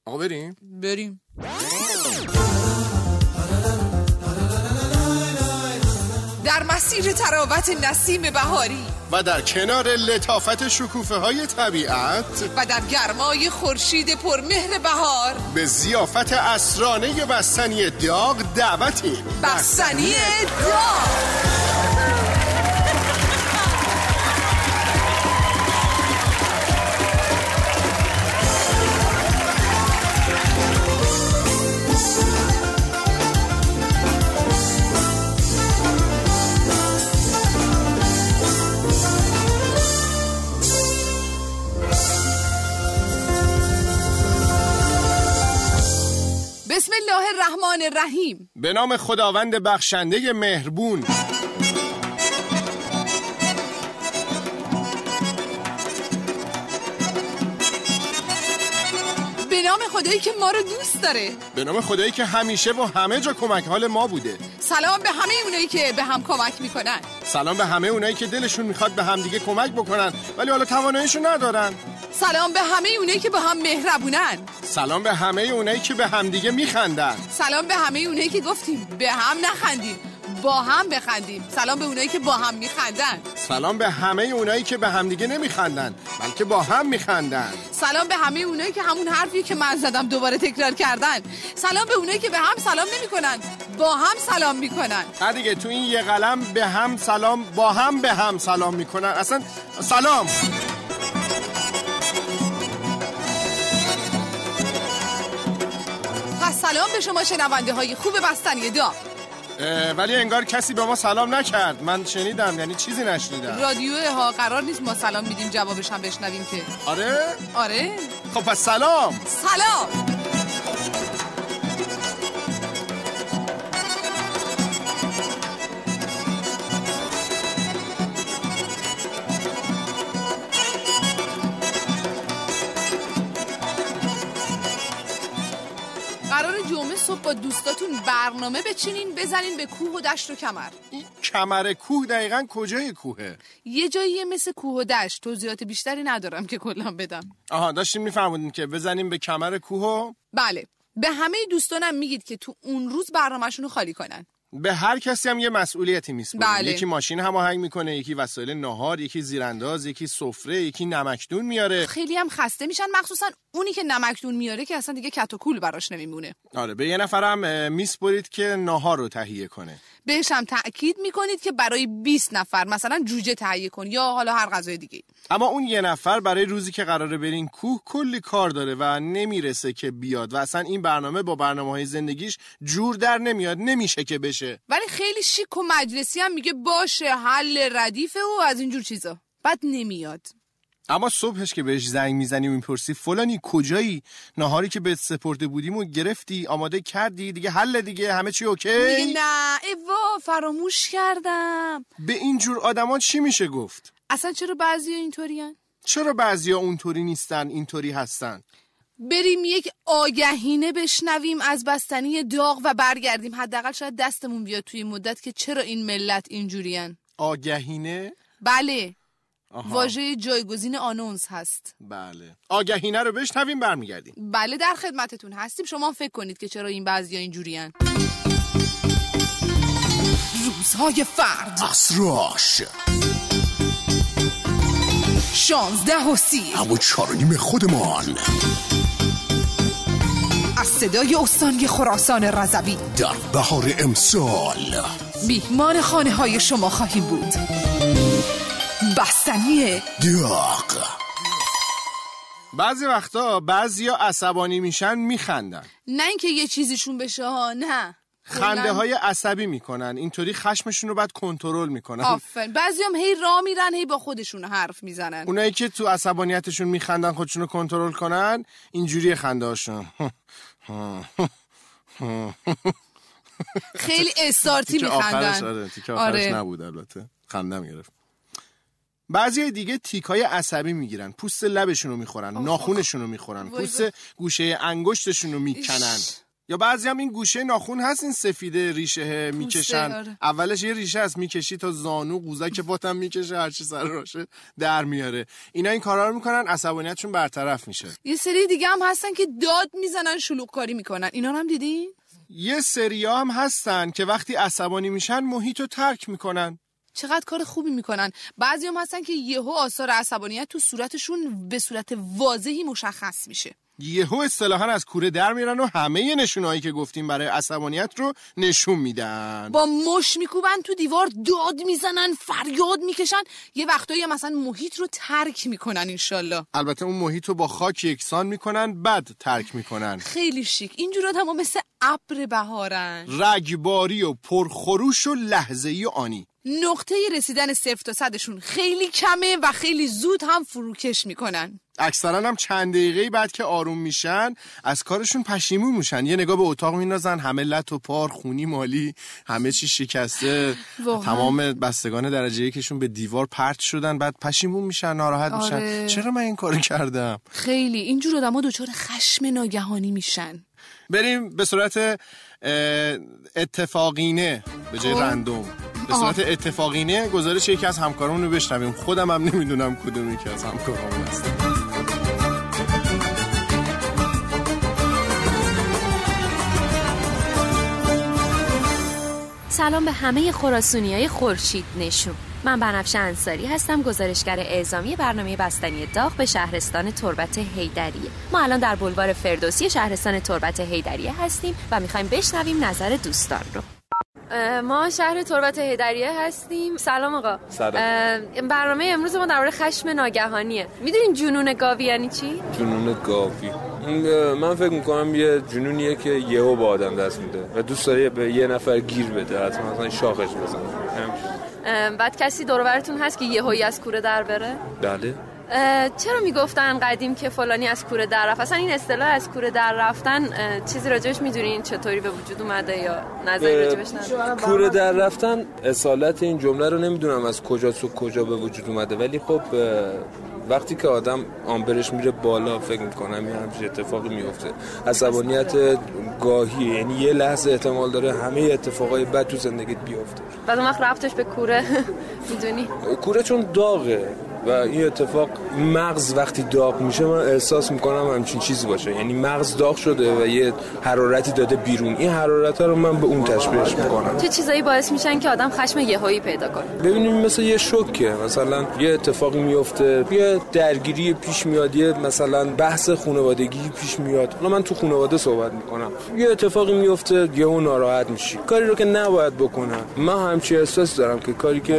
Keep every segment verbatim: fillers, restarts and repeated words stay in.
آقا بریم؟ بریم. در مسیر تراوت نسیم بهاری و در کنار لطافت شکوفه های طبیعت و در گرمای خورشید پرمهر بهار به ضیافت عصرانه بستنی داغ دعوتیم. بستنی داغ. بسم الله الرحمن الرحیم. به نام خداوند بخشنده مهربون. به نام خدایی که ما رو دوست داره. به نام خدایی که همیشه و همه جا کمک حال ما بوده. سلام به همه اونایی که به هم کمک میکنن. سلام به همه اونایی که دلشون میخواد به هم دیگه کمک بکنن ولی حالا تواناییشو ندارن. سلام به همه اونایی که با هم مهربونن. سلام به همه اونایی که به هم دیگه میخندن. سلام به همه اونایی که گفتیم به هم نخندیم، با هم بخندیم. سلام به اونایی که با هم میخندن. سلام به همه اونایی که به هم دیگه نمیخندن بلکه با هم میخندن. سلام به همه اونایی که همون حرفی که من زدم دوباره تکرار کردن. سلام به اونایی که به هم سلام نمیکنن، با هم سلام میکنن. نه دیگه، تو این یه قلم به هم سلام، با هم به هم سلام میکنن. اصلا سلام. پس سلام به شما شنونده های خوب بستنی داغ. ولی انگار کسی به ما سلام نکرد. من شنیدم، یعنی چیزی نشنیدم. رادیوه ها قرار نیست ما سلام میدیم جوابش هم بشنویم که. آره؟ آره. خب پس سلام. سلام. قرار جمعه صبح با دوستاتون برنامه بچینین بزنین به کوه و دشت و کمر. این کمر کوه دقیقاً کجای کوهه؟ یه جاییه مثل کوه و دشت. توضیحات بیشتری ندارم که کلا بدم. آها، داشتیم میفهمونیم که بزنیم به کمر کوه و... بله. به همه دوستانم میگید که تو اون روز برنامه‌شون رو خالی کنن. به هر کسی هم یه مسئولیتی میسپاریم. بله. یکی ماشین هماهنگ میکنه، یکی وسایل ناهار، یکی زیرانداز، یکی سفره، یکی نمکدون میاره. خیلی هم خسته میشن، مخصوصا اونی که نمکدون میاره که اصلا دیگه کت و کول براش نمیمونه. آره، به یه نفرم میسپارید که ناهار رو تهیه کنه. بهش هم تأکید میکنید که برای بیست نفر مثلا جوجه تهیه کن یا حالا هر غذای دیگه. اما اون یه نفر برای روزی که قراره برین کوه کلی کار داره و نمیرسه که بیاد و اصلا این برنامه با برنامه‌های زندگیش جور در نمیاد، نمیشه که بشه. ولی خیلی شیک و مجلسی هم میگه باشه، حل ردیفه و از اینجور چیزا. بعد نمیاد. اما صبحش که بهش زنگ میزنی و میپرسی فلانی کجایی، ناهاری که بهت سپرده بودیم و گرفتی، آماده کردی، دیگه حل دیگه، همه چی اوکی؟ میگه نه ایوا فراموش کردم. به اینجور آدما چی میشه گفت؟ اصلا چرا بعضیا اینطورین؟ چرا بعضیا اونطوری نیستن، اینطوری هستن؟ بریم یک آگهینه بشنویم از بستنی داغ و برگردیم. حداقل شاید دستمون بیاد توی مدت که چرا این ملت اینجورین. آگهینه؟ بله. آها. واژه جایگزین آنونس هست. بله. آگهینه رو بشنویم برمیگردیم. بله در خدمتتون هستیم. شما فکر کنید که چرا این بعضیا اینجورین. روزهای فرد، اسراش، شانزده و سی، همون چار و نیم خودمان، از صدای استانی خراسان رضوی در بهار امسال میهمان خانه های شما خواهیم بود. بستنی داغ. بعضی وقتا بعضیا عصبانی میشن میخندن، نه اینکه یه چیزیشون بشه ها، نه خنده های عصبی میکنن، اینطوری خشمشون رو بعد کنترل میکنن. آفرین. بعضیام هی راه میرن هی با خودشون حرف میزنن. اونایی که تو عصبانیتشون میخندن خودشون رو کنترل کنن، اینجوری خنده هاشون خیلی استارتی میخندن. آره تیکه آخرش آره. نبود البته، خندم گرفت. بعضی دیگه تیکای عصبی میگیرن، پوست لبشون رو میخورن، ناخونشون رو میخورن، پوست گوشه انگشتشون رو میکنن. یا بعضی هم این گوشه ناخن هست این سفیده ریشه میکشن. آره. اولش یه ریشه هست میکشی تا زانو، قوزک پاتم میکشه، هر چی سر راشه در میاره. اینا این کارا رو میکنن عصبانیتشون برطرف میشه. یه سری دیگه هم هستن که داد میزنن، شلوغ کاری میکنن. اینا رو هم دیدین؟ یه سریا هم هستن که وقتی عصبانی میشن محیطو ترک میکنن. چقدر کار خوبی میکنن. بعضی هم هستن که یهو آثار عصبانیت تو صورتشون به صورت واضحی مشخص میشه. یهو اصطلاحاً از کوره در میرن و همه نشونهایی که گفتیم برای عصبانیت رو نشون میدن. با مش میکوبن تو دیوار، داد میزنن، فریاد میکشن. یه وقتایی مثلا محیط رو ترک میکنن. انشالله البته اون محیط رو با خاک یکسان میکنن، بعد ترک میکنن. خیلی شیک. اینجور آدم‌ها مثل ابر بهارن، رگباری و پرخروش و لحظه‌ای و آنی. نقطه رسیدن صفر تا صدشون خیلی کمه و خیلی زود هم فروکش میکنن. اکثرا هم چند دقیقه بعد که آروم میشن از کارشون پشیمون میشن. یه نگاه به اتاق میندازن، همه لط و پار، خونی مالی، همه چی شکسته، تمام بستگان درجه یکشون به دیوار پرت شدن، بعد پشیمون میشن، ناراحت میشن. آره. چرا من این کارو کردم؟ خیلی اینجور آدما دچار خشم ناگهانی میشن. بریم به صورت اتفاقینه به جای رندوم. به صورت اتفاقینه گزارش یکی از همکارامون رو بشنویم. خودم هم نمیدونم کدوم یکی از همکارامون هست. سلام به همه خراسونیای خورشید نشون. من بنفشه انصاری هستم، گزارشگر اعزامی برنامه بستنی داغ به شهرستان تربت حیدریه. ما الان در بولوار فردوسی شهرستان تربت حیدریه هستیم و میخوایم بشنویم نظر دوستان رو. ما شهر تربت حیدریه هستیم. سلام آقا. سلام. برنامه امروز ما درباره خشم ناگهانیه. میدونین جنون گاوی یعنی چی؟ جنون گاوی من فکر میکنم یه جنونیه که یهو با آدم دست میده و دوست داره به یه نفر گیر بده، حتما مثلا شاخش بزنه. بعد کسی دور و برتون هست که یهویی از کوره در بره؟ بله. چرا میگفتن قدیم که فلانی از کوره در رفت؟ اصلا این اصطلاح از کوره در رفتن چیزی راجبش میدونین چطوری به وجود اومده یا نظری راجبش ندارین؟ کوره در رفتن اصالت این جمله رو نمیدونم از کجا تو کجا به وجود اومده، ولی خب وقتی که آدم آمبرش میره بالا فکر میکنم یه همچین اتفاقی میفته. عصبانیت گاهی، یعنی یه لحظه احتمال داره همه اتفاقای بد تو زندگیت بیفته. بعد اون وقت رفتش به کوره میدونی؟ کوره چون داغه و این اتفاق مغز وقتی داغ میشه من احساس میکنم همچین چیزی باشه، یعنی مغز داغ شده و یه حرارتی داده بیرون. این حرارت رو من به اون تشبیهش میکنم. چه چیزایی باعث میشن که آدم خشم یهویی پیدا کنه؟ ببینیم مثلا یه شوکه، مثلا یه اتفاقی میفته، یه درگیری پیش میاد، یه مثلا بحث خانوادگی پیش میاد. حالا من تو خانواده صحبت میکنم، یه اتفاقی میفته یهو ناراحت میشی، کاری رو که نباید بکنم. من همچین احساس دارم که کاری که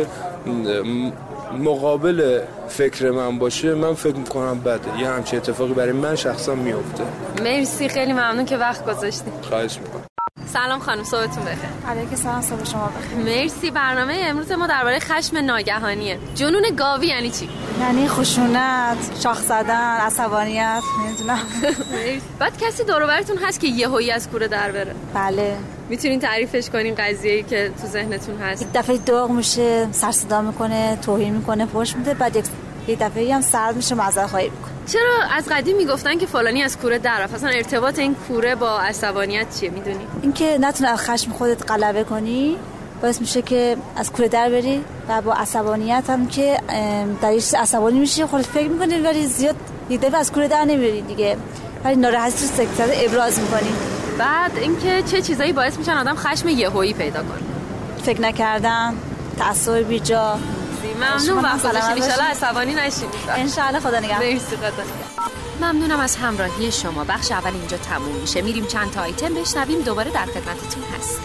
مقابل فکر من باشه من فکر میکنم بده. یه همچین اتفاقی برای من شخصا میفته. مرسی، خیلی ممنون که وقت گذاشتید. خواهش میکنم. سلام خانم، صبحتون بخیر. علیکم سلام، صبح شما بخیر. مرسی. برنامه امروز ما درباره خشم ناگهانیه. جنون گاوی یعنی چی؟ یعنی خشونت، شاخ زدن، عصبانیت، نمیدونم. بعد کسی دور و برتون هست که یهویی از کوره در بره؟ بله. میتونین تعریفش کنین قضیه‌ای که تو ذهنتون هست؟ یک دفعه داغ میشه، سر صدا میکنه، توهین میکنه، فحش میده، بعد یک دفعه هم سرد میشه، معذرت خواهی میکنه. چرا از قدیم میگفتن که فلانی از کوره در رفت؟ اصلا ارتباط این کوره با عصبانیت چیه میدونی؟ اینکه نتونی از خشم خودت غلبه کنی باعث میشه که از کوره در بری و با عصبانیت هم که در یه چیز عصبانی میشی، خودت فکر میکنی ولی زیاد یک دفعه از کوره در نمیری دیگه، ولی ناراحتی رو سکته ابراز میکنی. بعد اینکه چه چیزایی باعث میشن آدم خشم یهویی پیدا کنه؟ فکر نکردن، تعصب بیجا. ممنون وقت گذاشتید، ان شاءالله عصبانی نشید. ان شاءالله، خدا نگهدار. مرسی. خدا ممنونم از همراهی شما. بخش اول اینجا تموم میشه، میریم چند تا آیتم بشنویم، دوباره در خدمتتون هست.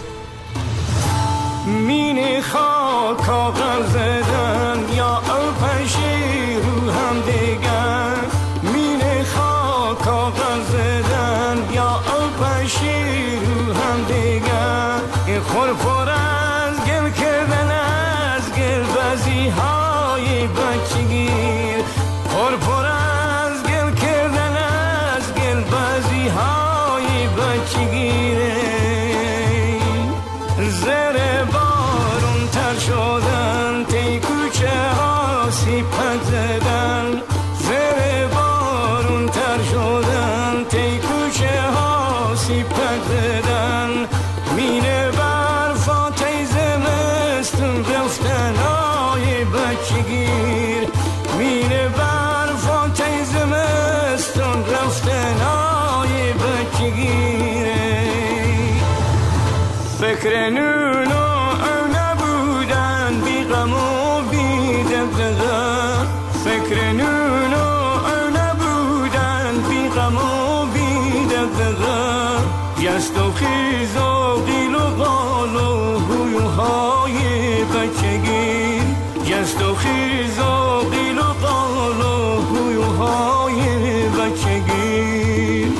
مینه خاک کاغذ زدن یا آپشی رو هم دیگر، مینه خاک کاغذ زدن یا آپشی رو هم دیگر، این خورپر از گل کردن از گل بازی های بچگی، خورپر از گل کردن از گل بازی های بچگی، زر بارون تر شدن تی کوچه ها سیپک زدن، زر بارون تر شدن تی کوچه ها سیپک زدن. فکر نون و نبودن بی غم و بی دغدغه فکر نون و نبودن بی غم و بی دغدغه گشت و خیز و قیل و قال و هویوهای بچگی گشت و خیز و قیل و قال و هویوهای بچگی.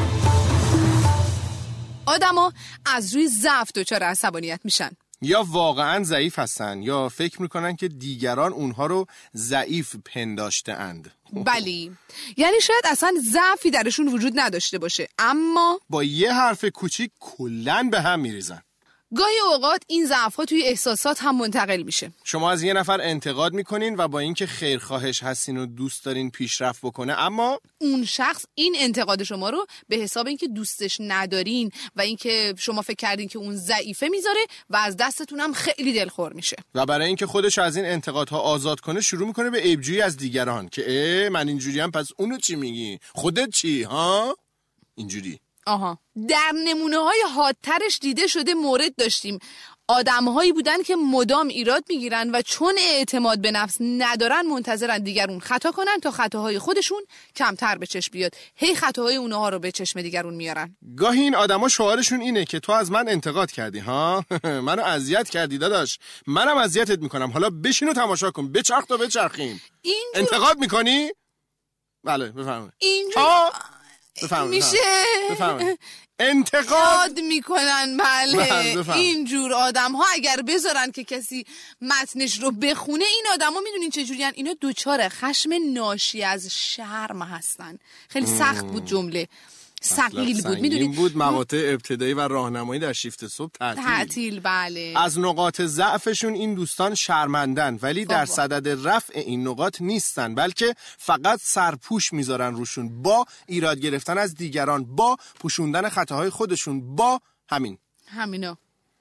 آدما از روی ضعف دچار عصبانیت میشن، یا واقعا ضعیف هستن یا فکر میکنن که دیگران اونها رو ضعیف پنداشته اند. بلی، یعنی شاید اصلا ضعفی درشون وجود نداشته باشه، اما با یه حرف کوچیک کلن به هم میریزن. گاهی اوقات این ضعف‌ها توی احساسات هم منتقل میشه. شما از یه نفر انتقاد میکنین و با اینکه خیرخواهش هستین و دوست دارین پیشرفت بکنه، اما اون شخص این انتقاد شما رو به حساب اینکه دوستش ندارین و اینکه شما فکر کردین که اون ضعیفه میذاره و از دستتون هم خیلی دلخور میشه. و برای اینکه خودش از این انتقادها آزاد کنه شروع میکنه به عیبجویی از دیگران که اه من اینجوریم پس اونو چی میگی؟ خودت چی ها؟ اینجوری. آها، در نمونه‌های حادترش دیده شده مورد داشتیم آدم‌هایی بودن که مدام ایراد میگیرن و چون اعتماد به نفس ندارن منتظرن دیگرون خطا کنن تا خطاهای خودشون کمتر به چشم بیاد. هی خطاهای اونها رو به چشم دیگرون میارن. گاهی این آدما شعارشون اینه که تو از من انتقاد کردی ها، منو اذیت کردی داداش، منم اذیتت میکنم، حالا بشین و تماشا کن، بچرخ تا بچرخیم. اینجور... انتقاد میکنی؟ بله بفرمایید. اینجور بفرمایید. میشه بفرمایید. انتقاد میکنن. بله، اینجور آدم ها اگر بذارن که کسی متنش رو بخونه، این آدم ها میدونین چجوری هن؟ اینا دوچار خشم ناشی از شرم هستن. خیلی سخت بود جمله، ثقیل بود. میدونید بود مقاطع ابتدایی و راهنمایی در شیفت صبح تعطیل. تعطیل بله. از نقاط ضعفشون این دوستان شرمندن، ولی در صدد رفع این نقاط نیستن، بلکه فقط سرپوش میذارن روشون با ایراد گرفتن از دیگران، با پوشوندن خطاهای خودشون، با همین همینا.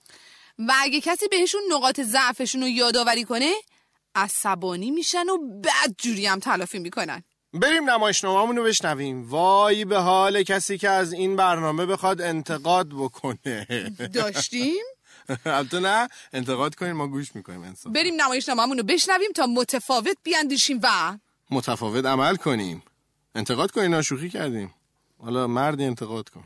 و اگه کسی بهشون نقاط ضعفشون رو یادآوری کنه عصبانی میشن و بدجوری هم تلافی میکنن. بریم نمایشنامه‌مون رو بشنویم. وای به حال کسی که از این برنامه بخواد انتقاد بکنه. داشتیم؟ البته نه، انتقاد کنیم ما گوش میکنیم انسان. بریم نمایشنامه‌مون رو بشنویم تا متفاوت بیاندیشیم و متفاوت عمل کنیم. انتقاد کنیم، ناشوخی کردیم. حالا مردی انتقاد کن.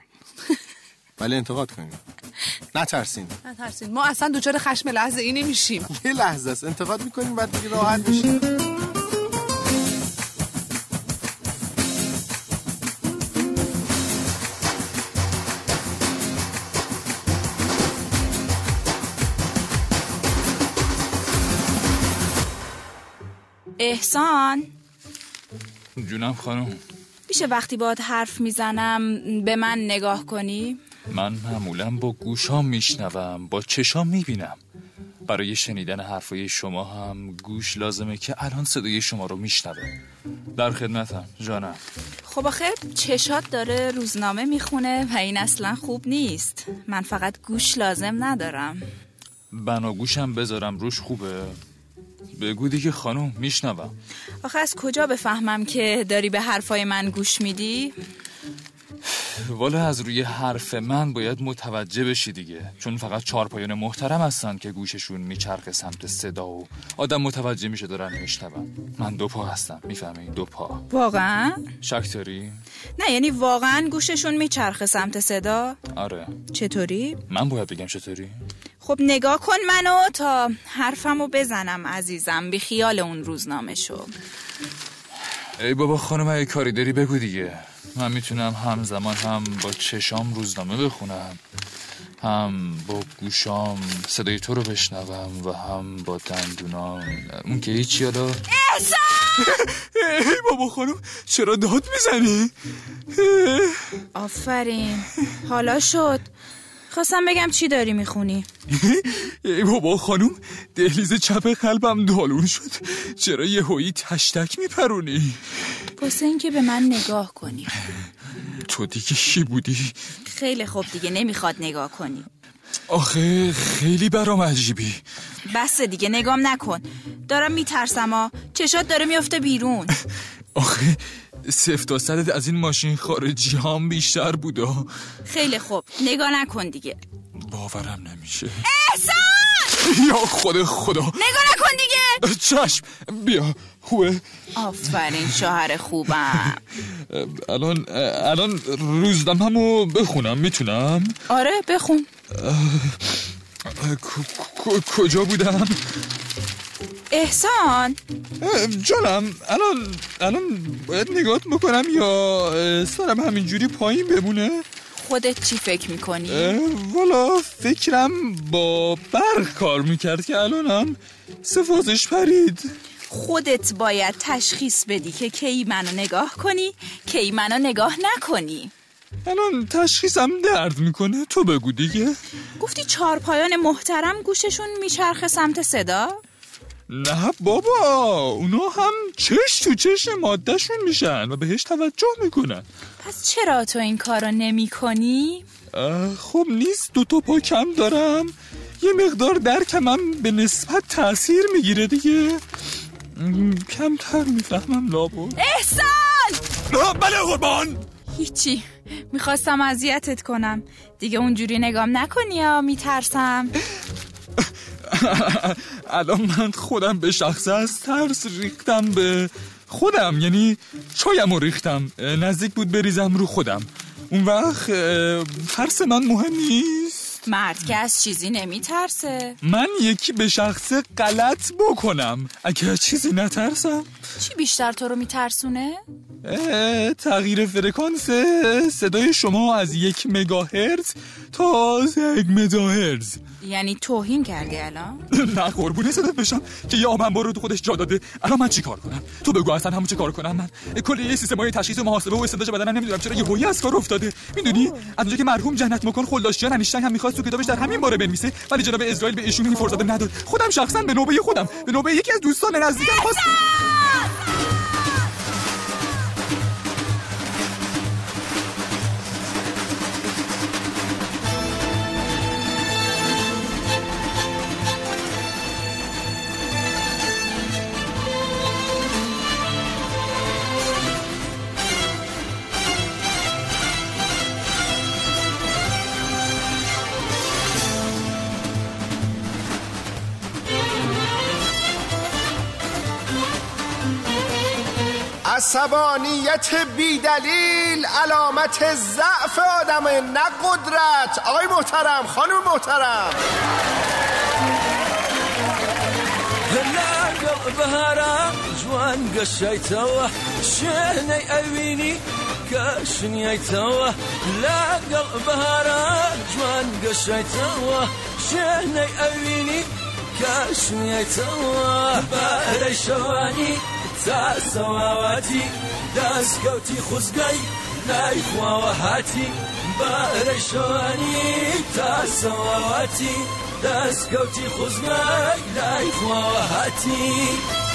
ولی انتقاد کنیم. نترسین. نترسین. ما اصلا دوچار خشم لحظه ای نمیشیم. یه لحظه است انتقاد میکنیم بعد دیگه راحت میشیم. احسان جونم خانم، میشه وقتی باهات حرف میزنم به من نگاه کنی؟ من معمولا با گوشام میشنوم، با چشام میبینم. برای شنیدن حرفای شما هم گوش لازمه که الان صدای شما رو میشنوه. در خدمتم جانم. خب آخه چشات داره روزنامه میخونه و این اصلا خوب نیست. من فقط گوش لازم ندارم. بناگوشم بذارم روش خوبه؟ بگو دیگه خانم، میشنوم. آخه از کجا بفهمم که داری به حرفای من گوش میدی؟ والا از روی حرف من باید متوجه بشی دیگه، چون فقط چارپایان محترم هستن که گوششون میچرخه سمت صدا و آدم متوجه میشه دارن میشنون. من دو پا هستم، میفهمی؟ دو پا. واقعا؟ شک داری؟ نه یعنی واقعا گوششون میچرخه سمت صدا؟ آره. چطوری؟ من باید بگم چطوری؟ خب نگاه کن منو تا حرفمو بزنم عزیزم، بی خیال اون روزنامه شو. ای بابا خانم اگه کاری داری بگو دیگه. من میتونم همزمان هم با چشام روزنامه بخونم، هم با گوشام صدای تو رو بشنوم و هم با دندونام. اون که هیچی. حالا احسان! ای بابا خانم چرا داد میزنی؟ آفرین، حالا شد. خواستم بگم چی داری میخونی؟ ای بابا خانم دهلیز چپ قلبم دالون شد. چرا یهویی تشتک میپرونی؟ واسه این که به من نگاه کنی. تو دیگه چی بودی؟ خیلی خوب دیگه نمیخواد نگاه کنی. آخه خیلی برام عجیبی. بس دیگه نگام نکن، دارم میترسم ها، چشات داره میفته بیرون. آخه صفر تا صدت از این ماشین خارجی هم بیشتر بودا. خیلی خوب نگاه نکن دیگه. باورم نمیشه. احسان! یا خود خدا، نگاه نکن دیگه. چشم، بیا. خوبه؟ آفرین شوهر خوبم. الان الان روزنامه‌مو بخونم میتونم؟ آره بخون. کجا بودم؟ احسان جانم، الان الان باید نگاه بکنم یا سرم همینجوری پایین بمونه؟ خودت چی فکر میکنی؟ والا فکرم با برق کار میکرد که الانم سفازش پرید. خودت باید تشخیص بدی که کی منو نگاه کنی کی منو نگاه نکنی. الان تشخیصم درد میکنه، تو بگو دیگه. گفتی چهارپایان محترم گوششون میچرخه سمت صدا؟ نه بابا، اونا هم چش تو چش مادهشون میشن و بهش توجه میکنن. پس چرا تو این کارو نمی کنی؟ خب نیست، دو تا پا کم دارم، یه مقدار درکمم به نسبت تأثیر میگیره دیگه، کمتر میفهمم لابد. احسان! بله قربان. هیچی، میخواستم اذیتت کنم دیگه، اونجوری نگام نکنی یا میترسم. الان من خودم به شخصه از ترس ریختم به خودم، یعنی چایم رو ریختم، نزدیک بود بریزم رو خودم. اون وقت ترس من مهم نیست. مرد که از چیزی نمیترسه. من یکی به شخصه غلط بکنم اگه چیزی نترسم. چی بیشتر تو رو میترسونه؟ تغییر فرکانس صدای شما از یک مگاهرتز تا یک متاهرتز. یعنی توهین کردی الان؟ نه قربونه صدات بشم که یه آبم بارو تو خودش جا داده. الان من چی کار کنم؟ تو بگو اصلا همون چه کار کنم؟ من کلی یه سیستمای تشخیص و محاسبه و استدلال بدنم نمیدونم چرا یه هویی از کار افتاده. میدونی از اونجایی که مرحوم جنت مکان خلداشیان انیشتین هم می‌خواست تو کتابش در همین باره بنویسه، ولی جناب اسرائیل به ایشون این فرصت نداد. خودم شخصا به نوبه خودم به نوبه یکی از دوستان نزدیکم خواست. عصبانیت بی دلیل علامت ضعف آدمه، نه قدرت. آقای محترم، خانم محترم. هلا بهارا جوان قشيتوه شهني أويني كاشنيتوه لا قلب بهارا جوان قشيتوه شهني أويني كاشنيتوه باري شواني تا سواواتي داس كوتي خزقاي لا يخوا وهاتي باري شواني تا سواواتي دست کوتی خوزگای لای خواهاتی.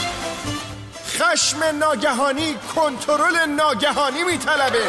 خشم ناگهانی کنترل ناگهانی میطلبه.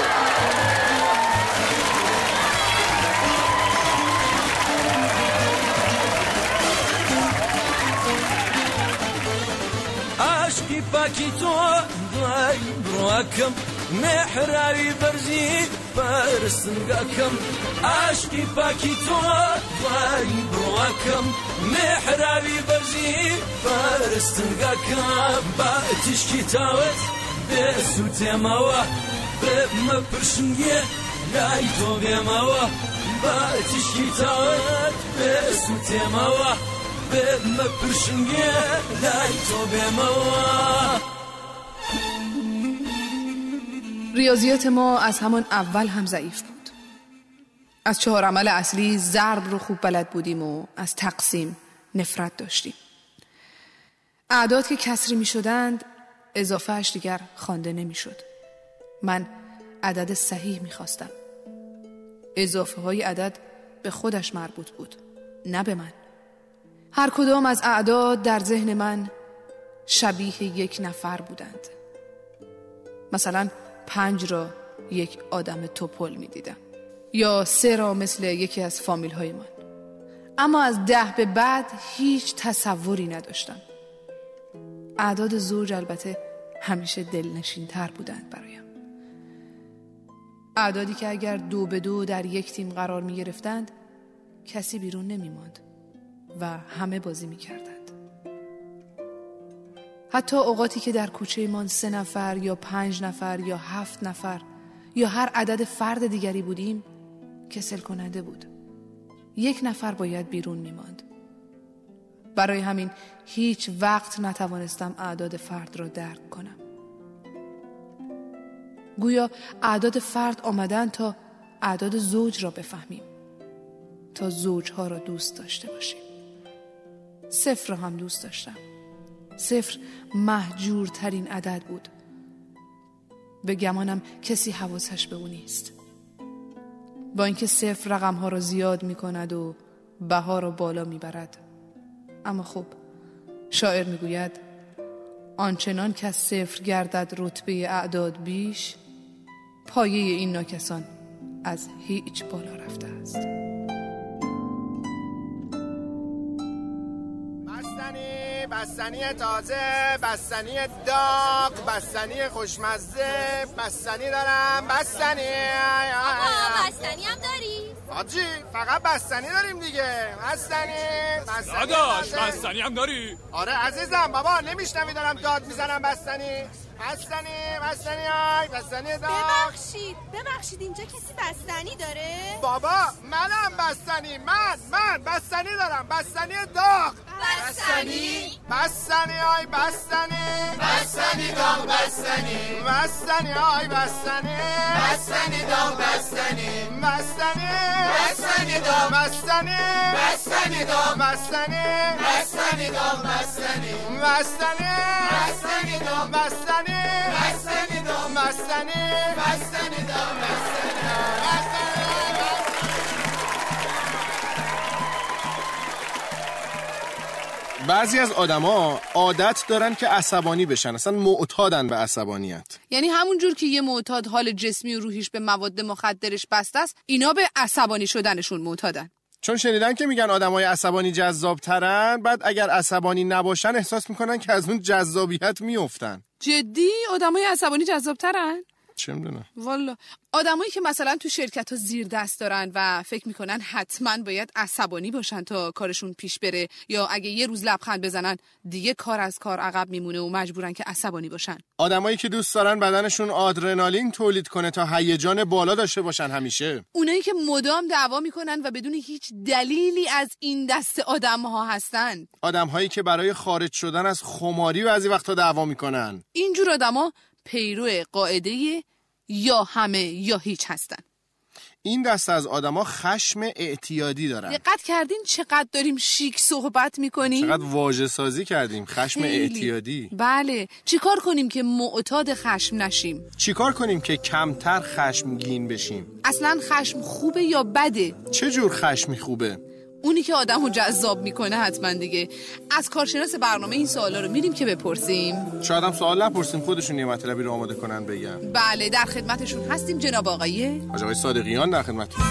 عشقی پاکی تو دای بروکم محراری برزی فرسنگاکم. عشقی پاکی تو دای بروکم محراری برزی فرسنگاکم. با تشکی تاوت به سوت ماوا به مپرشنگی لای تو به ماوا. با تشکی تاوت به سوت ماوا به مپرشنگی لای تو به ماوا. ریاضیات ما از همان اول هم ضعیف بود. از چهار عمل اصلی ضرب رو خوب بلد بودیم و از تقسیم نفرت داشتیم. اعداد که کسری می شدند اضافهش دیگر خوانده نمی شد. من عدد صحیح می خواستم. اضافه های عدد به خودش مربوط بود، نه به من. هر کدام از اعداد در ذهن من شبیه یک نفر بودند. مثلا پنج را یک آدم توپل می دیدم یا سه را مثل یکی از فامیل های من. اما از ده به بعد هیچ تصوری نداشتم. اعداد زوج البته همیشه دلنشین تر بودند برایم. اعدادی که اگر دو به دو در یک تیم قرار می گرفتند کسی بیرون نمی ماند و همه بازی می کردند. حتی اوقاتی که در کوچه من سه نفر یا پنج نفر یا هفت نفر یا هر عدد فرد دیگری بودیم کسل کننده بود. یک نفر باید بیرون می ماند. برای همین هیچ وقت نتوانستم اعداد فرد را درک کنم. گویا اعداد فرد آمدن تا اعداد زوج را بفهمیم، تا زوجها را دوست داشته باشیم. صفر را هم دوست داشتم. صفر مهجورترین عدد بود. به گمانم کسی حواسش به او نیست. با اینکه صفر رقمها را زیاد می کند و بها را بالا می برد. اما خب شاعر می گوید آنچنان که از صفر گردد رتبه اعداد بیش، پایه این ناکسان از هیچ بالا رفته است. بستنی بستنی تازه، بستنی داغ، بستنی خوشمزه، بستنی دارم بستنی. آقا بستنی هم داری؟ حاجی فقط بستنی داریم دیگه. بستنی بستنی داداش بستنی هم داری؟ آره عزیزم بابا نمیشنوی دارم داد میزنم. بستنی بستنی بستنی های بستنی داغ. ببخشید ببخشید اینجا کسی بستنی داره؟ بابا منم بستنی. من من بستنی دارم. بستنی داغ. بستنی بستنی های بستنی بستنی داغ بستنی بستنی های بستنی بستنی داغ بستنی بستنی بستنی داغ بستنی بستنی داغ بستنی بستنی داغ بستنی بستنی بستنی داغ بستنی بستنی داغ بستنی بستنی داغ بستنی. بعضی از آدما عادت دارن که عصبانی بشن، اصلا معتادن به عصبانیت. یعنی همون جور که یه معتاد حال جسمی و روحیش به مواد مخدرش بسته است، اینا به عصبانی شدنشون معتادن. چون شنیدن که میگن آدمای عصبانی جذاب ترن، بعد اگر عصبانی نباشن احساس میکنن که از اون جذابیت میافتن. جدی آدمای عصبانی جذاب ترن؟ چه میدونم والا آدمایی که مثلا تو شرکت‌ها زیر دست دارن و فکر میکنن حتما باید عصبانی باشن تا کارشون پیش بره، یا اگه یه روز لبخند بزنن دیگه کار از کار عقب میمونه و مجبورن که عصبانی باشن. آدمایی که دوست دارن بدنشون آدرنالین تولید کنه تا هیجان بالا داشته باشن همیشه. اونایی که مدام دعوا میکنن و بدون هیچ دلیلی از این دست آدم‌ها هستن. آدم‌هایی که برای خارج شدن از خماری بعضی وقتا دعوا میکنن. اینجور آدما پیرو قاعده یا همه یا هیچ هستن. این دست از آدما خشم اعتیادی دارن. دقت کردین چقدر داریم شیک صحبت میکنیم؟ چقدر واژه سازی کردیم. خشم خیلی. اعتیادی. بله. چیکار کنیم که معتاد خشم نشیم؟ چیکار کنیم که کمتر خشمگین بشیم؟ اصلا خشم خوبه یا بده؟ چه جور خشمی خوبه؟ اونی که آدمو جذاب میکنه حتما دیگه. از کارشناس برنامه این سوالا رو میریم که بپرسیم. شاید هم سوال نپرسیم، خودشون یه مطلبی رو آماده کنن بگن. بله در خدمتشون هستیم جناب آقای حاج آقای صادقیان در خدمتتون.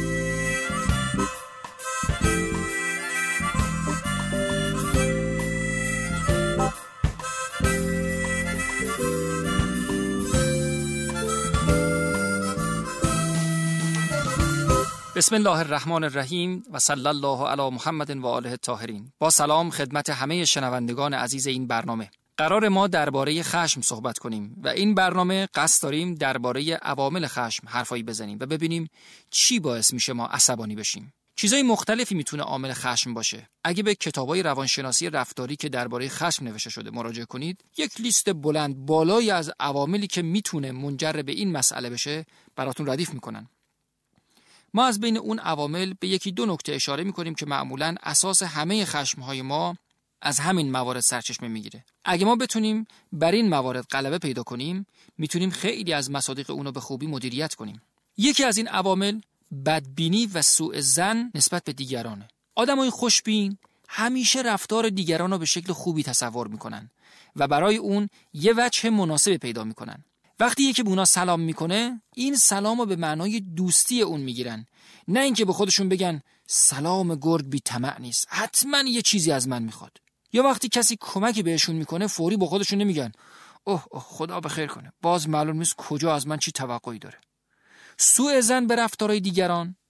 بسم الله الرحمن الرحیم و صلی الله علی محمد و آله الطاهرین. با سلام خدمت همه شنوندگان عزیز این برنامه. قرار ما درباره خشم صحبت کنیم و این برنامه قصد داریم درباره عوامل خشم حرفایی بزنیم و ببینیم چی باعث میشه ما عصبانی بشیم. چیزای مختلفی میتونه عامل خشم باشه. اگه به کتابای روانشناسی رفتاری که درباره خشم نوشته شده مراجعه کنید، یک لیست بلند بالایی از عواملی که میتونه منجر به این مسئله بشه براتون ردیف میکنن. ما از بین اون عوامل به یکی دو نکته اشاره میکنیم که معمولاً اساس همه خشمهای ما از همین موارد سرچشمه میگیره. اگه ما بتونیم بر این موارد غلبه پیدا کنیم، میتونیم خیلی از مصادیق اونو به خوبی مدیریت کنیم. یکی از این عوامل بدبینی و سوء ظن نسبت به دیگرانه. آدمای خوشبین همیشه رفتار دیگران رو به شکل خوبی تصور میکنن و برای اون یه وجه مناسب پیدا میکنن. وقتی یکی به اونا سلام میکنه، این سلام رو به معنای دوستی اون میگیرن، نه اینکه به خودشون بگن سلام گرگ بی طمع نیست، حتما یه چیزی از من میخواد. یا وقتی کسی کمکی بهشون میکنه، فوری با خودشون نمیگن اوه اوه خدا بخیر کنه، باز معلوم نیست کجا از من چی توقعی داره. سوء ظن به رفتارهای دیگران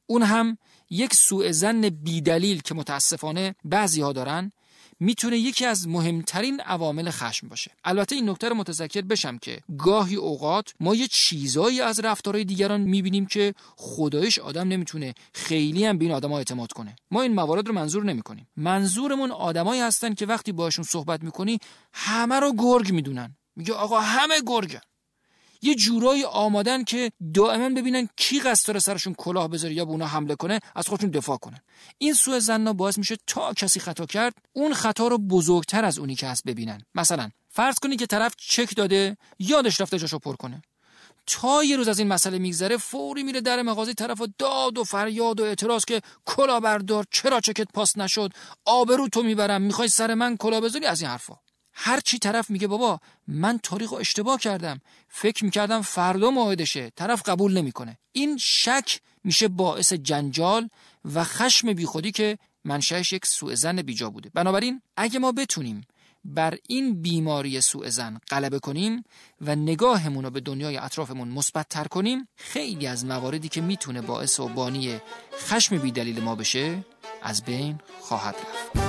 اون هم یک سوء ظن بی‌دلیل که متاسفانه بعضی‌ها دارن میتونه یکی از مهمترین عوامل خشم باشه. البته این نکته رو متذکر بشم که گاهی اوقات ما یه چیزایی از رفتارهای دیگران میبینیم که خدایش آدم نمیتونه خیلی هم به این آدم‌ها اعتماد کنه. ما این موارد رو منظور نمی‌کنیم. منظورمون آدمایی هستن که وقتی باهاشون صحبت می‌کنی همه رو گرگ میدونن. میگه آقا همه گرگن. یه جورایی آمادن که دائما ببینن کی قصد داره سرشون کلاه بذاره یا به اونا حمله کنه، از خودشون دفاع کنن. این سوء ظن باعث میشه تا کسی خطا کرد اون خطا رو بزرگتر از اونی که هست ببینن. مثلا فرض کنید که طرف چک داده یادش رفته جاشو پر کنه، تا یه روز از این مسئله میگذره فوری میره در مغازه طرفو داد و فریاد و اعتراض که کلاه بردار، چرا چکت پاس نشد، آبرو تو میبرم، میخوای سر من کلاه بذاری، از این حرفا. هر چی طرف میگه بابا من تاریخو اشتباه کردم، فکر میکردم فردا موعدشه، طرف قبول نمیکنه. این شک میشه باعث جنجال و خشم بیخودی که منشأش یک سوء ظن بیجا بوده. بنابراین اگه ما بتونیم بر این بیماری سوء ظن غلبه کنیم و نگاهمون رو به دنیای اطرافمون مثبت‌تر کنیم، خیلی از مواردی که میتونه باعث و بانی خشم بی‌دلیل ما بشه از بین خواهد رفت.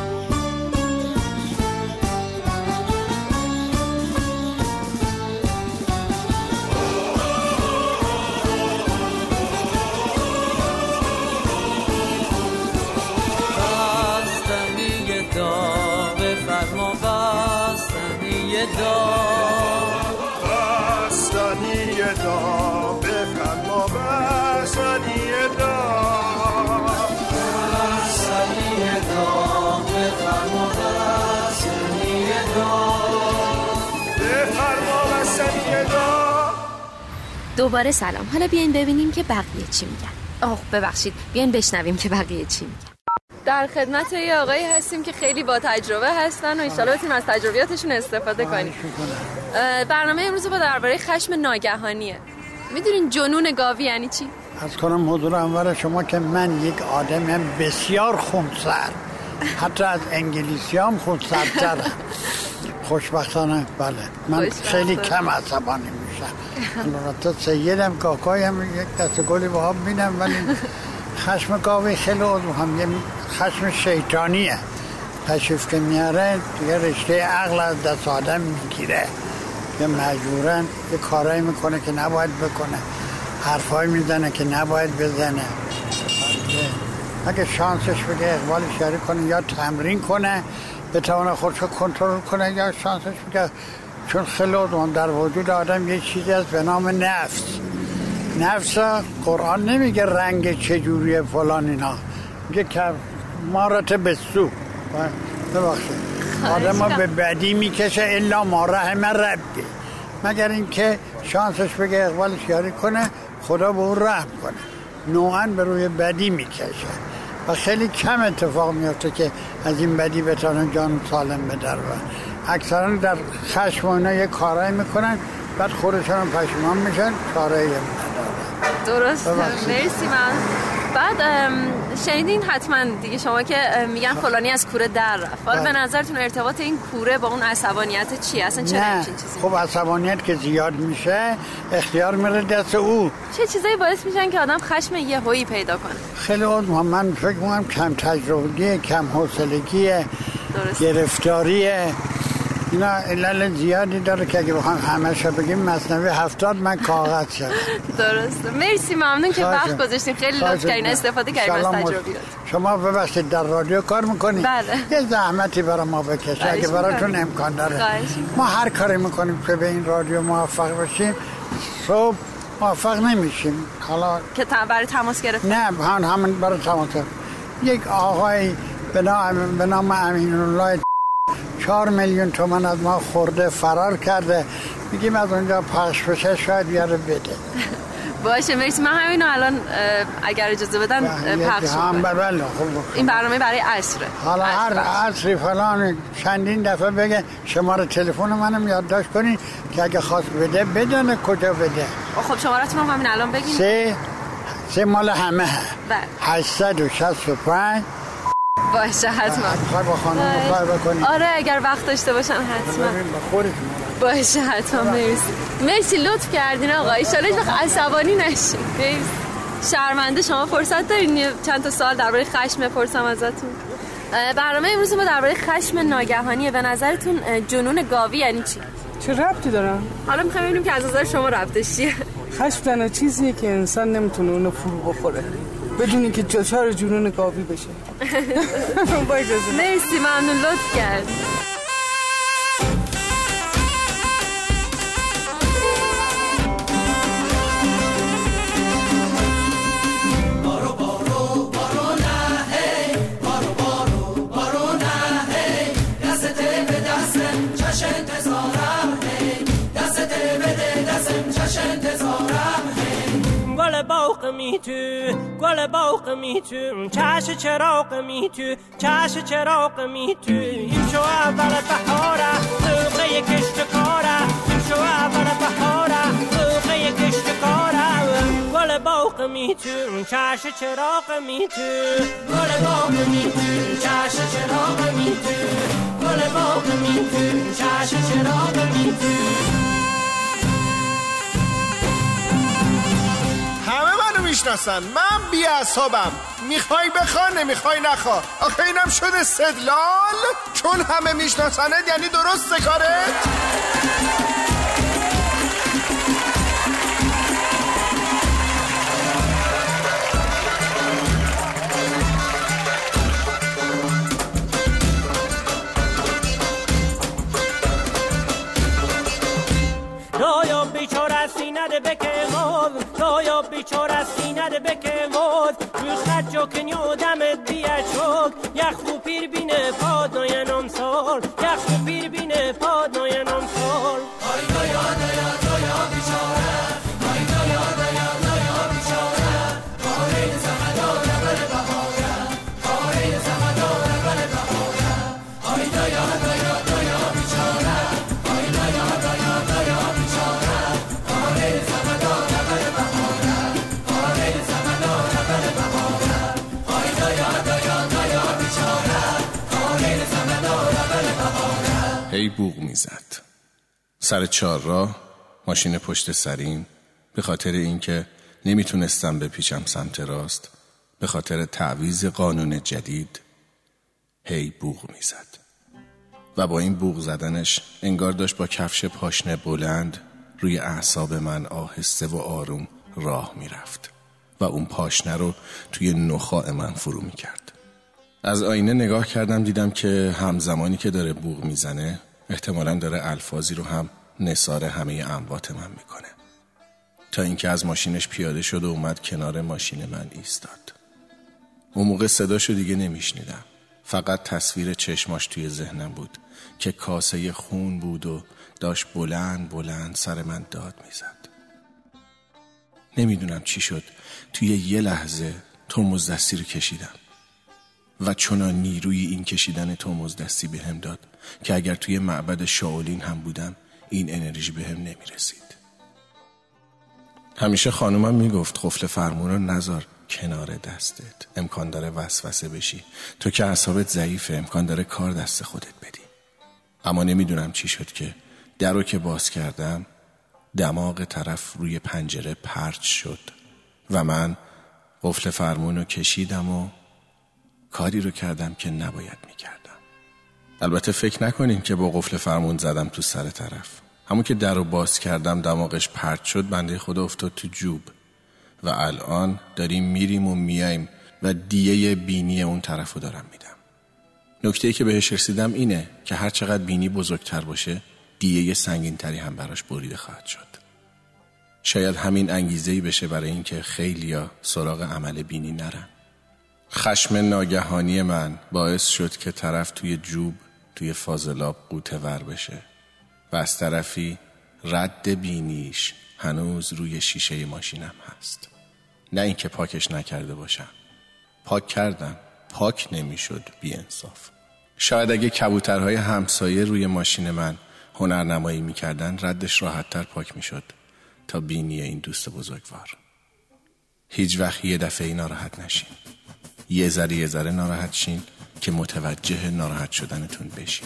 بستنی دا بفرما بستنی دا بستنی دا بفرما بستنی دا بفرما بستنی دا. دوباره سلام. حالا بیاین ببینیم که بقیه چی میگن. آخ ببخشید، بیاین بشنویم که بقیه چی میگن. در خدمت یه آقایی هستیم که خیلی با تجربه هستن و انشالله بتونیم از تجربیاتشون استفاده کنیم. برنامه امروز با درباره خشم ناگهانیه. میدونین جنون گاوی یعنی چی؟ از کنم حضور انور شما که من یک آدم بسیار خونسر، حتی از انگلیسی هم خونسرترم. خوشبختانه بله من خیلی کم عصبانی میشم. البته سیدم کاکایم یک دست گلی با هم میدم، ولی خشم گاوی خیلی عضو هم یه خشم شیطانیه. تشریف که میاره دیگه رشته عقل از دست آدم میگیره، یه مجبورن یه کارایی میکنه که نباید بکنه، حرفایی میزنه که نباید بزنه. اگه شانسش بگه اقبال شریک کنه یا تمرین کنه بتونه خودشو کنترل کنه، یا شانسش بگه، چون خیلی عضو در وجود آدم یه چیزی هست به نام نفس. نفس قرآن نمیگه رنگ چجوریه فلان اینا، میگه که مارت بسو. ببخشید آدم ها به بدی میکشه الا ما رحم ربی، مگر اینکه شانسش بگه اقبالش یاری کنه خدا به اون رحم کنه. نوعا به روی بدی میکشه و خیلی کم اتفاق میفته که از این بدی بتانن جان سالم بدر. اکثرا در خشم و اینا یه کارایی میکنن بعد خودشون پشیمان میشن، چاره‌ای درست. مرسی. من بعد شنیدین حتما دیگه شما که میگن فلانی از کوره در رفت. حالا به نظرتون ارتباط این کوره با اون عصبانیت چیه؟ اصلا چرا این چیزی؟ خب عصبانیت که زیاد میشه اختیار میره دست او. چه چیزایی باعث میشن که آدم خشم یهویی پیدا کنه؟ خیلی عضو من فکر می‌کنم کم تجربگی، کم حوصلگی، گرفتاریه. اینا علل زیادی داره که اگه بخوام همه‌شو بگیم مثنوی هفتاد من کاغذ شد. درسته. مرسی، ممنون که وقت گذاشتین، خیلی لطف کردین، استفاده کردیم از تجربیات. شما ببخشید در رادیو کار میکنید؟ بله. یه زحمتی برای ما بکشه اگه براتون امکان داره. خواهش. ما هر کاری میکنیم که به این رادیو موفق بشیم، صبح موفق نمیشیم. حالا که برای تماس گرفتن؟ نه، همون همون برای تماس گرفتن. یک آقای به نام به نام امین‌الله چهار میلیون تومان از ما خورده فرار کرده، میگیم از اونجا پخش بشه شاید بیاره بده. باشه مرسی. من همینو الان اگر اجازه بدن پخش کنم. این برنامه برای عصره. حالا هر عصری فلان چندین دفعه بگه شماره تلفن منم یادداشت کنین که اگه خواست بده بدونه کجا بده. خب شماره‌تون رو همین الان بگین. سه سه مال همه بله. هشتصد و شصت و پنج. باشه حتما. خواهی با خانم مصاحبه کنید. آره اگر وقت داشته باشن حتما. باشه حتما. مرسی. مرسی لطف کردین آقا. ان شاء الله عصبانی نشین. مرسی. شرمنده. شما فرصت دارین چند تا سوال درباره خشم بپرسم ازتون؟ برنامه امروز ما درباره خشم ناگهانیه. به نظرتون جنون گاوی یعنی چی؟ چه ربطی داره؟ حالا میخوایم ببینیم که از نظر شما ربطش چیه. خشم تنها چیزیه که انسان نمیتونه اونو فرو بخوره بدون اینکه دچار جنون گاوی بشه. با اجازه. مرسی، ممنون، لطف کرد. باغ می تو گل باغ می تو چش چراغ می تو چش چراغ می تو این شو اول بهاره سوقه کشت کاره این شو اول بهاره سوقه کشت کاره گل باغ می تو چش چراغ می تو گل باغ می تو چش چراغ می تو گل باغ می تو چش چراغ می تو. همه منو میشناسن، من بی اعصابم. میخوای بخوا نمیخوای نخوا. آخه اینم شد استدلال. چون همه میشناسنت یعنی درسته کارت. دایا بیچاره سینه بکه موز دایا بیچاره سینه بکه موز روی خد جو کنیو دمت بیا چوک یخ و پیر بینه پاد ناینم سال یخ و پیر بینه پاد ناینم سال آی دایا دایا دایا بیچاره آی دایا دایا دایا بیچاره آی زمدار بل بهاره آی زمدار بل بهاره آی دایا دایا دایا بیچاره آی دایا دایا دایا بیچاره آی زمدار بل بهاره آی زمدار بل بهاره آی دایا دایا دایا بیچاره آی زمدار بل بهاره. هی بوق میزد سر چهار راه، ماشین پشت سریم، به خاطر اینکه نمیتونستم بپیچم سمت راست، به خاطر تعویض قانون جدید. هی بوق میزد و با این بوق زدنش انگار داشت با کفش پاشنه بلند روی اعصاب من آهسته و آروم راه میرفت و اون پاشنه رو توی نخاع من فرو میکرد. از آینه نگاه کردم، دیدم که همزمانی که داره بوق میزنه احتمالاً داره الفاظی رو هم نثار همه اموات من میکنه. تا اینکه از ماشینش پیاده شد و اومد کنار ماشین من ایستاد. اون موقع صداشو دیگه نمیشنیدم، فقط تصویر چشماش توی ذهنم بود که کاسه خون بود و داشت بلند بلند سر من داد میزد. نمیدونم چی شد، توی یه لحظه ترمز دستی رو کشیدم و چنان نیروی این کشیدن ترمز دستی به هم داد که اگر توی معبد شاولین هم بودم این انرژی به هم نمیرسید. همیشه خانومم میگفت قفل فرمون رو نذار کنار دستت، امکان داره وسوسه بشی، تو که اعصابت ضعیفه، امکان داره کار دست خودت بدی. اما نمیدونم چی شد که در رو که باز کردم دماغ طرف روی پنجره پرت شد و من قفل فرمون رو کشیدم و کاری رو کردم که نباید میکردم. البته فکر نکنین که با قفل فرمون زدم تو سر طرف. همون که در رو باز کردم دماغش پرت شد، بنده خدا افتاد تو جوب و الان داریم میریم و میایم و دیه بینی اون طرف رو دارم میدم. نکته‌ای که بهش رسیدم اینه که هر چقدر بینی بزرگتر باشه دیه سنگین تری هم براش بریده خواهد شد. شاید همین انگیزه‌ای بشه برای اینکه خیلیا سراغ عمل بینی نرن. خشم ناگهانی من باعث شد که طرف توی جوب توی فاضلاب قوطه ور بشه و از طرفی رد بینیش هنوز روی شیشه ماشینم هست. نه اینکه پاکش نکرده باشم، پاک کردم، پاک نمیشد. بی انصاف. شاید اگه کبوترهای همسایه روی ماشین من هنرنمایی میکردن ردش راحت‌تر پاک میشد تا بینی این دوست بزرگوار. هیچ وقت یه دفعه ناراحت نشین، یه ذره یه ذره ناراحت شین که متوجه ناراحت شدنتون بشین.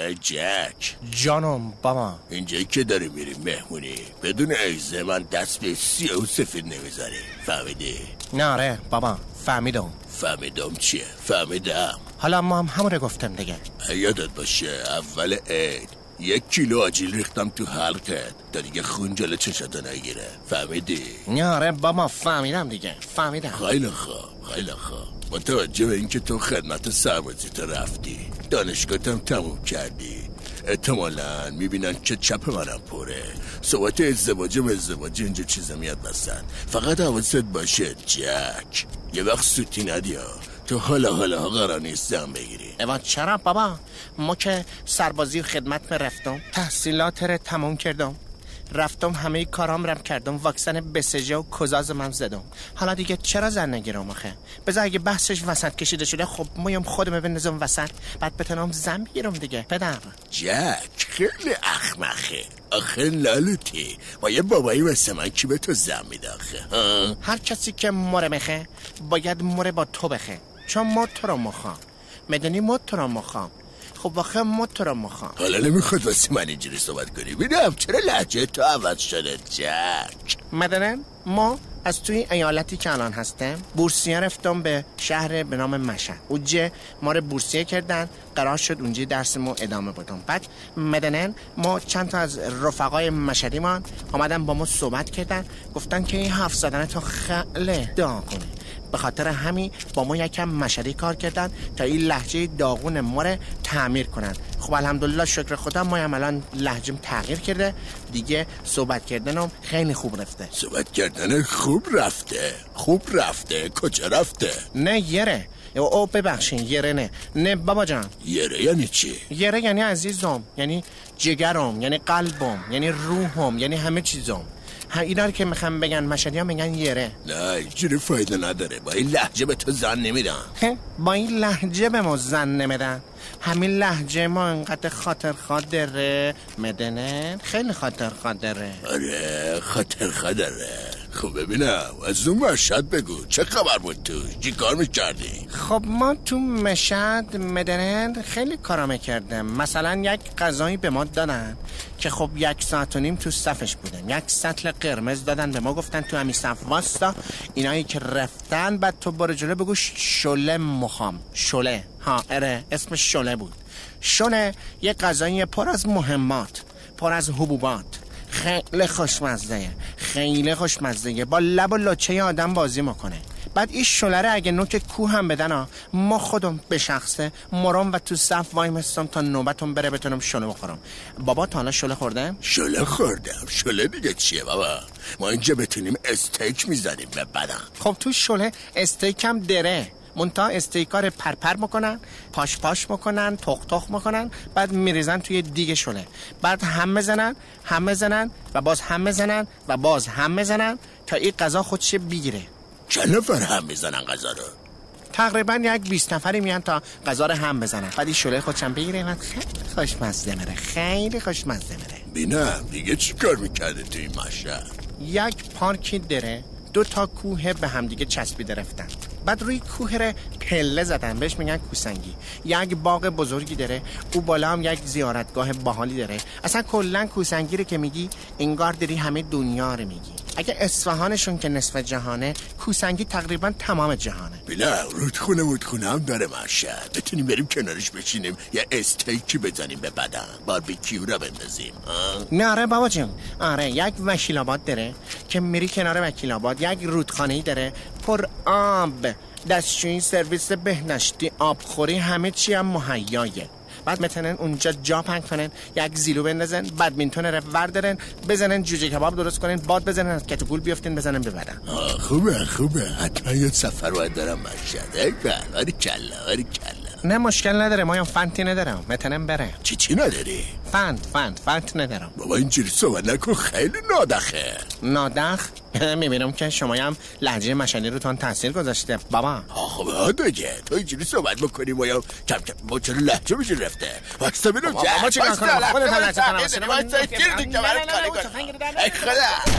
جک جانم بابا. اینجایی که داری میریم مهمونی بدون ایزه من دست به سیاه و سفید نمیذاری، فهمیدی؟ نه آره بابا فهمیدم. فهمیدم چیه؟ فهمیدم. حالا ما هم همون رو گفتم دیگه. یادت باشه اول عید یک کیلو آجیل ریختم تو حلقت تا دیگه خون جلو چشاتو نگیره، فهمیدی؟ نه آره بابا فهمیدم دیگه، فهمیدم. خیلی خوب خیلی خوب. متوجه به این که تو خدمت سربازیت رفتی، دانشگاهتم تموم کردی، احتمالاً میبینن که چپ منم پره، صحبت ازدواج و ازدواج اینجا چیزا میاد وسط. فقط حواست باشه جک، یه وقت سوتی ندیا، تو حالا حالا ها قرار نیست زن بگیری. اما چرا بابا؟ ما که سربازی و خدمت می رفتم، تحصیلات رو تموم کردم، رفتم همه کارام رم کردم، واکسن بسجه و کزاز من زدم. حالا دیگه چرا زن نگیرم آخه؟ بذار اگه بحثش وسط کشیده شده خب مایم خودم بندازم وسط، بعد بتونم زن بگیرم دیگه. پدر جک خیلی احمقه آخه، لالوتی با یه بابایی واسه من کی به تو زن میده آخه؟ هر کسی که مره مخه باید مره با تو بخه، چون ما تو رو مخوام، میدونی ما تو رو مخوام. خب واقعا ما تو رو مخوام. حالا نمیخواد واسه من اینجوری صحبت کنی. ببینم چرا لهجه تو عوض شده جک؟ مدنن ما از توی ایالتی که الان هستم بورسیه رفتم به شهر به نام مشهد، اونجا ما رو بورسیه کردن، قرار شد اونجا درسمو ادامه بدم. بعد مدنن ما چند تا از رفقای مشهدیمان آمدن با ما صحبت کردن، گفتن که این حرف زدن تو خیلی داغونه، به خاطر همین با ما یکم مشهدی کار کردن تا این لهجه داغون ما رو تعمیر کنن. خب الحمدلله شکر خدا ما هم الان لهجم تغییر کرده دیگه، صحبت کردنم خیلی خوب رفته. صحبت کردن خوب رفته؟ خوب رفته؟ کجا رفته؟ نه یره او ببخشین یره نه نه بابا جان. یره یعنی چی؟ یره یعنی عزیزم، یعنی جگرم، یعنی قلبم، یعنی روحم، یعنی همه چیزم. اینا رو که میخوام بگن مشهدی ها میگن یره. نه اینجوری فایده نداره، با این لهجه به تو زن نمیدن. با این لهجه به ما زن نمیدن؟ همین لهجه ما انقدر خاطر خاطره مدنه، خیلی خاطر خاطره. آره خاطر خاطره. خب ببینم از اون مشهد بگو چه خبر بود تو؟ چی کار میکردی؟ خب ما تو مشهد مدنن خیلی کارا میکردم. مثلا یک غذایی به ما دادن که خب یک ساعت و نیم تو صفش بودم، یک سطل قرمز دادن به ما، گفتن تو همین صف واستا، اینایی که رفتن بعد تو برو جلو بگو شله مخام. شله ها اره اسم شله بود. شله یک غذایی پر از مهمات، پر از حبوبات، خیلی خوشمزه، خیلی خوشمزه، با لب و لچه آدم بازی میکنه. بعد این شلره اگه نوک کوه هم بدن ها، ما خودم به شخصه مرام و تو صف وای مستم تا نوبتم بره بتونم شله بخورم. بابا تا حالا شله خوردم؟ شله خوردم. شله دیگه چیه بابا؟ ما اینجا بتونیم استیک میزنیم به بدن. خب تو شله استیک هم دره، منتها استیکا رو پرپر میکنن، پاش پاش میکنن، تخ تخ میکنن، بعد میریزن توی دیگه شله، بعد هم بزنن هم بزنن و باز هم بزنن و باز هم بزنن تا این غذا خودش بگیره. چند نفر هم میزنن غذا رو؟ تقریبا یک بیست نفری میان تا غذا رو هم بزنن، بعد این شله خودشم بگیره و خیلی خوشمزه میره، خیلی خوشمزه میره. بینم دیگه چی کار میکرده توی این مشهد؟ یک پارکی داره، دو تا کوه به هم دیگه چسبیده رفتن، بعد روی کوه رو پله زدن، بهش میگن کوسنگی. یک باغ بزرگی داره، او بالا هم یک زیارتگاه باحالی داره. اصلا کلا کوسنگی رو که میگی انگار داری همه دنیا رو میگی. اگه اصفهانشون که نصف جهانه، کوسنگی تقریبا تمام جهانه. بله رودخونه رودخونه هم داره مشهد، بتونیم بریم کنارش بشینیم یه استیکی بزنیم به بدن، باربیکیو رو بندازیم. نه آره بابا جون، آره یک وکیل آباد داره که میری کنار وکیل آباد، یک رودخانه‌ای داره پر آب، دستشویی، سرویس بهداشتی، آبخوری، همه چی هم مهیایه. بعد میتونن اونجا جا پنگ کنن، یک زیلو بندازن، بدمینتون رو وردارن، بزنن جوجه کباب درست کنن، باد بزنن، کتگول بیافتن بزنن ببرن. خوبه خوبه، حتما یه سفر باید دارم مشهد. ای باری کلا باری کلا. نه مشکل نداره، ما هم فنتی ندارم، میتونم بره. چی چی نداری؟ فنت فنت فنت ندارم. بابا اینجوری صحبت نکن، خیلی نادخه. نادخ؟ میبینم که شما هم لهجه مشهدی رو تان تاثیر گذاشته بابا. آخه ها دیگه تو اینجوری صحبت بکنی ما یا کم کم با چرا لهجه میشه رفته. واسه ببینم بابا ما چیکار کنم؟ خودت هم لهجه کنم. واسه واسه گیردی که برات کاری کنم. ای خدا.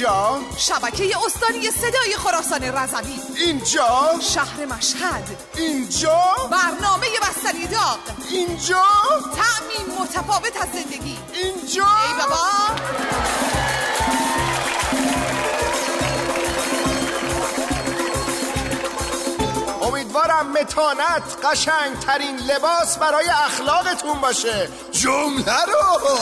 اینجا شبکه استانی صدای خراسان رضوی، اینجا شهر مشهد، اینجا برنامه بستنی داغ، اینجا طعمی متفاوت از زندگی، اینجا ای بابا. امیدوارم متانت قشنگ ترین لباس برای اخلاقتون باشه. جمله رو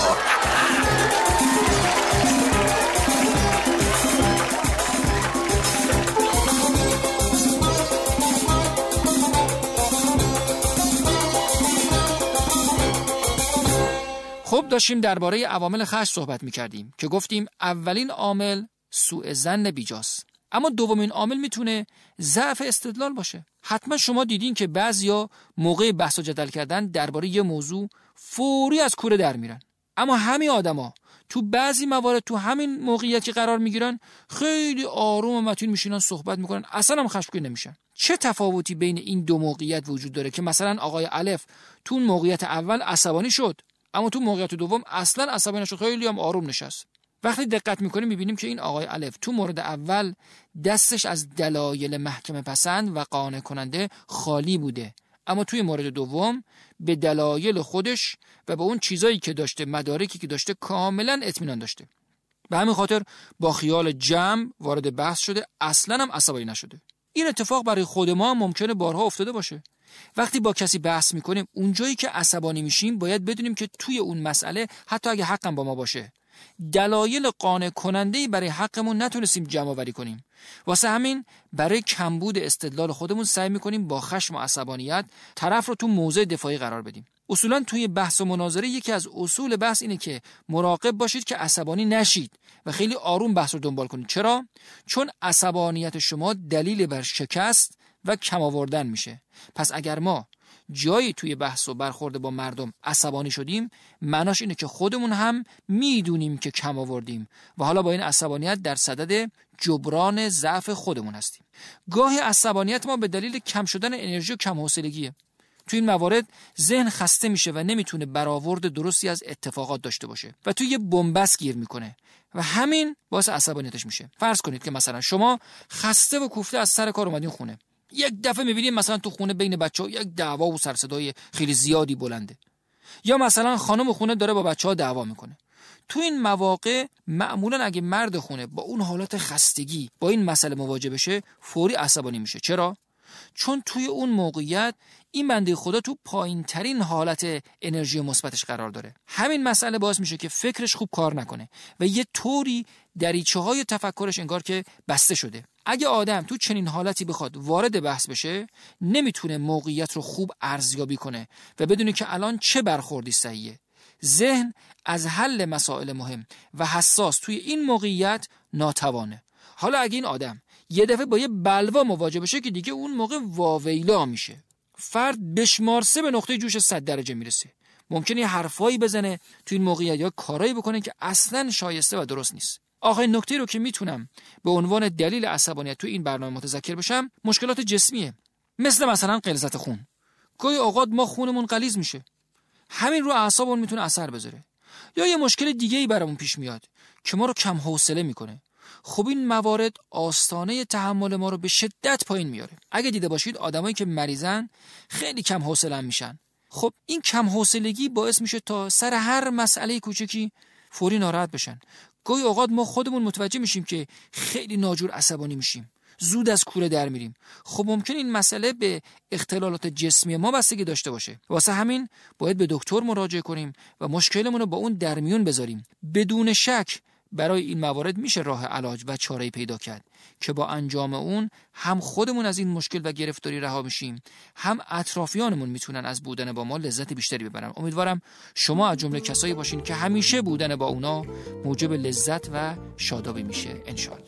خب داشتیم درباره عوامل خشم صحبت می‌کردیم که گفتیم اولین عامل سوء ظن بیجاست، اما دومین عامل میتونه ضعف استدلال باشه. حتما شما دیدین که بعضیا موقع بحث و جدل کردن درباره یه موضوع فوری از کوره در میرن، اما همین آدما تو بعضی موارد تو همین موقعیتی قرار میگیرن خیلی آروم و متین میشینن صحبت میکنن، اصلا هم خشمگین نمیشن. چه تفاوتی بین این دو موقعیت وجود داره که مثلا آقای الف تو اون موقعیت اول عصبانی شد اما تو موقعیت دوم اصلا عصبانی نشد، خیلی هم آروم نشست. وقتی دقت میکنیم میبینیم که این آقای الف تو مورد اول دستش از دلایل محکمه پسند و قانع کننده خالی بوده، اما توی مورد دوم به دلایل خودش و به اون چیزایی که داشته، مدارکی که داشته، کاملا اطمینان داشته. به همین خاطر با خیال جمع وارد بحث شده، اصلا هم عصبانی نشده. این اتفاق برای خود ما ممکنه بارها افتاده باشه. وقتی با کسی بحث میکنیم اونجایی که عصبانی میشیم باید بدونیم که توی اون مسئله حتی اگه حقم با ما باشه دلایل قانع کننده‌ای برای حقمون نتونستیم جمع آوری کنیم. واسه همین برای کمبود استدلال خودمون سعی میکنیم با خشم و عصبانیت طرف رو تو موضع دفاعی قرار بدیم. اصولا توی بحث و مناظره یکی از اصول بحث اینه که مراقب باشید که عصبانی نشید و خیلی آروم بحث رو دنبال کنید. چرا؟ چون عصبانیت شما دلیل بر شکست و کم آوردن میشه. پس اگر ما جایی توی بحث و برخورد با مردم عصبانی شدیم، معناش اینه که خودمون هم میدونیم که کم آوردیم و حالا با این عصبانیت در صدد جبران ضعف خودمون هستیم. گاهی عصبانیت ما به دلیل کم شدن انرژی و کم حوصلگیه. توی این موارد ذهن خسته میشه و نمیتونه برآورد درستی از اتفاقات داشته باشه و توی یه بنبست گیر میکنه و همین باعث عصبانیتش میشه. فرض کنید که مثلا شما خسته و کوفته از سر کار اومدین خونه، یک دفعه میبینید مثلا تو خونه بین بچه‌ها یک دعوا و سر صدای خیلی زیادی بلنده، یا مثلا خانم خونه داره با بچه‌ها دعوا میکنه. تو این مواقع معمولا اگه مرد خونه با اون حالت خستگی با این مسئله مواجه بشه فوری عصبانی میشه. چرا؟ چون توی اون موقعیت این بنده خدا تو پایین ترین حالت انرژی مثبتش قرار داره. همین مسئله باعث میشه که فکرش خوب کار نکنه و یه طوری دریچه های تفکرش انگار که بسته شده. اگه آدم تو چنین حالتی بخواد وارد بحث بشه نمیتونه موقعیت رو خوب ارزیابی کنه و بدونه که الان چه برخوردی صحیحه. ذهن از حل مسائل مهم و حساس توی این موقعیت ناتوانه. حالا اگه این آدم یه دفعه با یه بلوا مواجه بشه که دیگه اون موقع واویلا میشه. فرد بشمارسه به نقطه جوش صد درجه میرسه. ممکنه یه حرفایی بزنه توی این موقعیت یا کارایی بکنه که اصلاً شایسته و درست نیست. آخرین نکته رو که میتونم به عنوان دلیل عصبانیت توی این برنامه متذکر بشم مشکلات جسمیه، مثل مثلا غلظت خون. گاهی اوقات ما خونمون غلیظ میشه، همین رو اعصابمون میتونه اثر بذاره. یا یه مشکل دیگه‌ای برامون پیش میاد که ما رو کم حوصله میکنه. خب این موارد آستانه تحمل ما رو به شدت پایین میاره. اگه دیده باشید آدمایی که مریضن خیلی کم حوصله میشن. خب این کم حوصلگی باعث میشه تا سر هر مسئله کوچکی فوری ناراحت بشن. گاهی اوقات ما خودمون متوجه میشیم که خیلی ناجور عصبانی میشیم، زود از کوره در میریم. خب ممکن این مسئله به اختلالات جسمی ما بستگی داشته باشه. واسه همین باید به دکتر مراجعه کنیم و مشکلمون رو با اون در میون بذاریم. بدون شک برای این موارد میشه راه علاج و چاره‌ای پیدا کرد که با انجام اون هم خودمون از این مشکل و گرفتاری رها میشیم، هم اطرافیانمون میتونن از بودن با ما لذت بیشتری ببرن. امیدوارم شما از جمله کسایی باشین که همیشه بودن با اونا موجب لذت و شادابی میشه انشالله.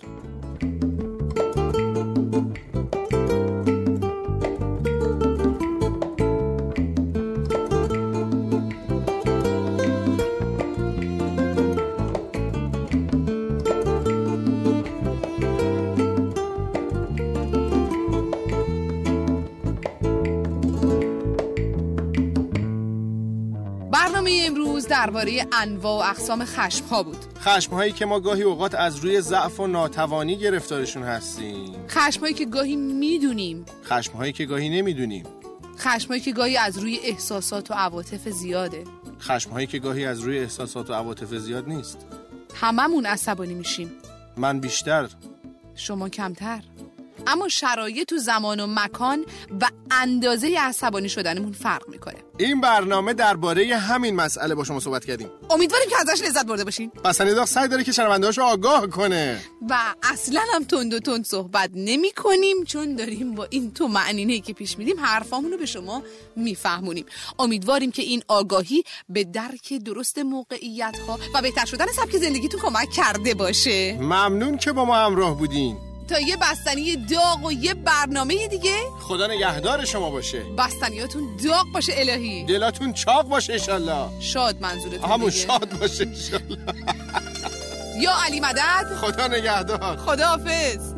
برنامه امروز درباره انواع و اقسام خشم‌ها بود. خشم‌هایی که ما گاهی اوقات از روی ضعف و ناتوانی گرفتارشون هستیم. خشم‌هایی که گاهی میدونیم. خشم‌هایی که گاهی نمیدونیم. خشم‌هایی که گاهی از روی احساسات و عواطف زیاده. خشم‌هایی که گاهی از روی احساسات و عواطف زیاد نیست. هممون عصبانی میشیم. من بیشتر، شما کمتر. اما شرایط و زمان و مکان و اندازه عصبانی شدنمون فرق میکنه. این برنامه درباره همین مسئله با شما صحبت کردیم. امیدواریم که ازش لذت برده باشین. بستنی داغ سعی داره که شنونده‌هاشو آگاه کنه و اصلا هم تند و تند صحبت نمی کنیم، چون داریم با این تو معنینه‌ای که پیش میدیم حرفامونو به شما میفهمونیم. امیدواریم که این آگاهی به درک درست موقعیت‌ها و بهتر شدن سبک زندگیتون کمک کرده باشه. ممنون که با ما همراه بودین. تا یه بستنی داغ و یه برنامه دیگه، خدا نگهدار شما باشه. بستنیاتون داغ باشه الهی. دلاتون چاق باشه انشالله. شاد منظورتون همون دیگه. شاد باشه انشالله. یا علی مدد. خدا نگهدار. خدا حافظ.